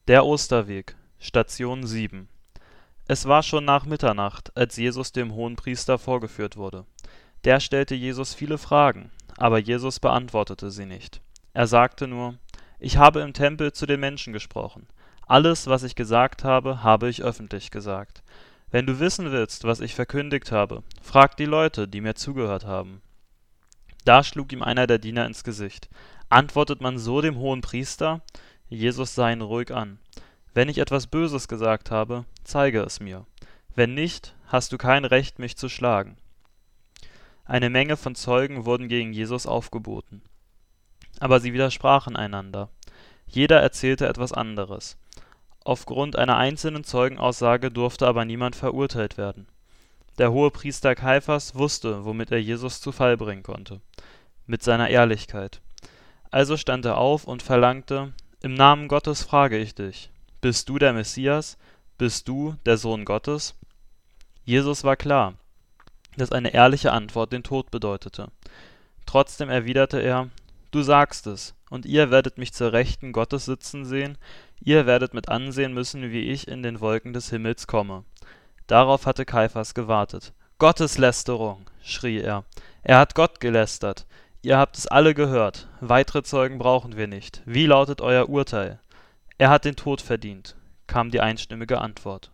Der Osterweg, Station 7. Es war schon nach Mitternacht, als Jesus dem Hohenpriester vorgeführt wurde. Der stellte Jesus viele Fragen, aber Jesus beantwortete sie nicht. Er sagte nur: Ich habe im Tempel zu den Menschen gesprochen. Alles, was ich gesagt habe ich öffentlich gesagt. Wenn du wissen willst, was ich verkündigt habe, frag die Leute, die mir zugehört haben. Da schlug ihm einer der Diener ins Gesicht. Antwortet man so dem Hohenpriester? Jesus sah ihn ruhig an. Wenn ich etwas Böses gesagt habe, zeige es mir. Wenn nicht, hast du kein Recht, mich zu schlagen. Eine Menge von Zeugen wurden gegen Jesus aufgeboten. Aber sie widersprachen einander. Jeder erzählte etwas anderes. Aufgrund einer einzelnen Zeugenaussage durfte aber niemand verurteilt werden. Der Hohepriester Kaiphas wusste, womit er Jesus zu Fall bringen konnte: mit seiner Ehrlichkeit. Also stand er auf und verlangte: Im Namen Gottes frage ich dich, bist du der Messias? Bist du der Sohn Gottes? Jesus war klar, dass eine ehrliche Antwort den Tod bedeutete. Trotzdem erwiderte er: Du sagst es, und ihr werdet mich zur Rechten Gottes sitzen sehen, ihr werdet mit ansehen müssen, wie ich in den Wolken des Himmels komme. Darauf hatte Kaiphas gewartet. Gotteslästerung, schrie er. Er hat Gott gelästert. Ihr habt es alle gehört. Weitere Zeugen brauchen wir nicht. Wie lautet euer Urteil? Er hat den Tod verdient, kam die einstimmige Antwort.